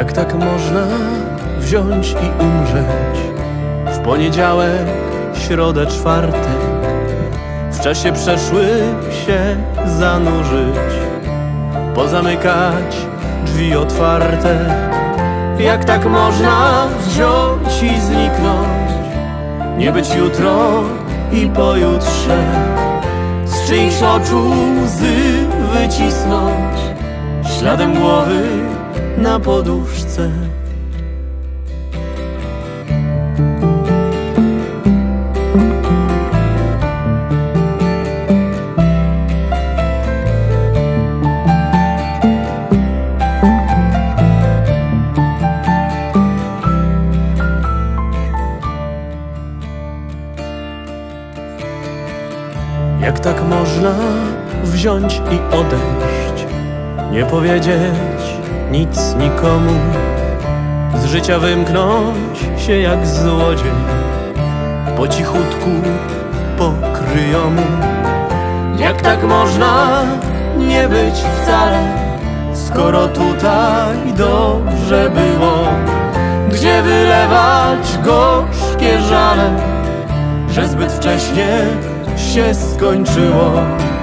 Jak tak można wziąć i umrzeć w poniedziałek, środę, czwartek, w czasie przeszłym się zanurzyć, pozamykać drzwi otwarte? Jak tak można wziąć i zniknąć, nie być jutro i pojutrze, z czyichś oczu łzy wycisnąć, śladem głowy na poduszce? Jak tak można wziąć i odejść, nie powiedzieć nic nikomu, z życia wymknąć się jak złodziej, po cichutku, po kryjomu? Jak tak można nie być wcale, skoro tutaj dobrze było? Gdzie wylewać gorzkie żale, że zbyt wcześnie się skończyło?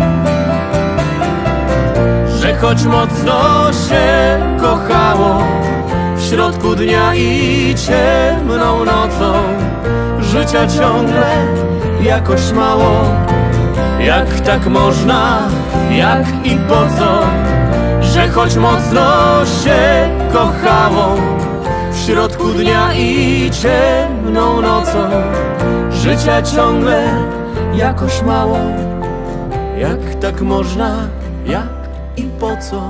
Że choć mocno się kochało, w środku dnia i ciemną nocą, życia ciągle jakoś mało. Jak tak można, jak i po co? Że choć mocno się kochało, w środku dnia i ciemną nocą, życia ciągle jakoś mało. Jak tak można, jak i po co?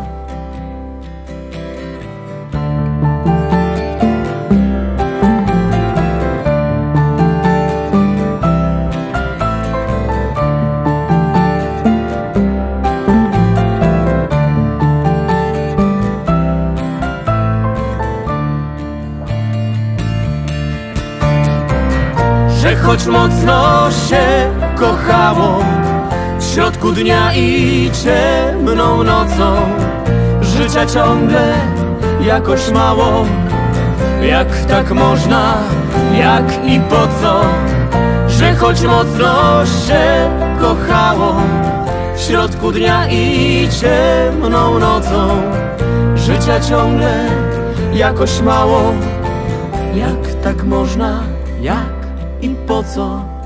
Że choć mocno się kochało, w środku dnia i ciemną nocą, życia ciągle jakoś mało. Jak tak można, jak i po co? Że choć mocno się kochało, w środku dnia i ciemną nocą, życia ciągle jakoś mało. Jak tak można, jak i po co?